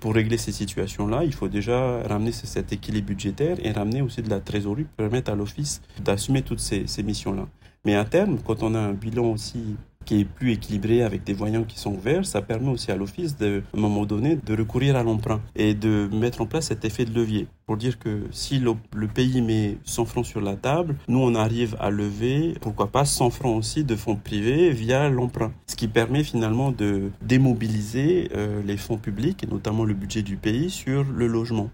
Pour régler ces situations-là, il faut déjà ramener cet équilibre budgétaire et ramener aussi de la trésorerie pour permettre à l'Office d'assumer toutes ces missions-là. Mais à terme, quand on a un bilan aussi qui est plus équilibré avec des voyants qui sont verts, ça permet aussi à l'Office, à un moment donné, de recourir à l'emprunt et de mettre en place cet effet de levier. Pour dire que si le pays met 100 francs sur la table, nous on arrive à lever, pourquoi pas 100 francs aussi de fonds privés via l'emprunt. Ce qui permet finalement de démobiliser les fonds publics et notamment le budget du pays sur le logement.